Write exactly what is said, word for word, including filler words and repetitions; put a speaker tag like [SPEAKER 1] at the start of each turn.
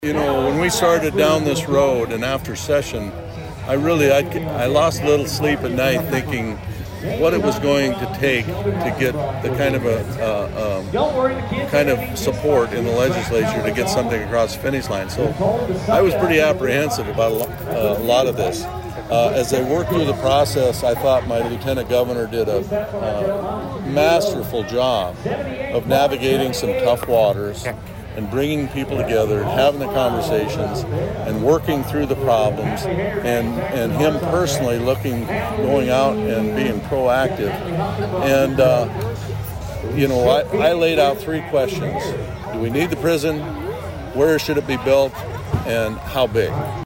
[SPEAKER 1] You know, when we started down this road and after session, I really, I, I lost a little sleep at night thinking what it was going to take to get the kind of a uh, um, kind of support in the legislature to get something across the finish line. So I was pretty apprehensive about a lot, uh, a lot of this. Uh, as they worked through the process, I thought my lieutenant governor did a uh, masterful job of navigating some tough waters and bringing people together, having the conversations, and working through the problems, and and him personally looking, going out and being proactive. And, uh, you know, I, I laid out three questions. Do we need the prison? Where should it be built? And how big?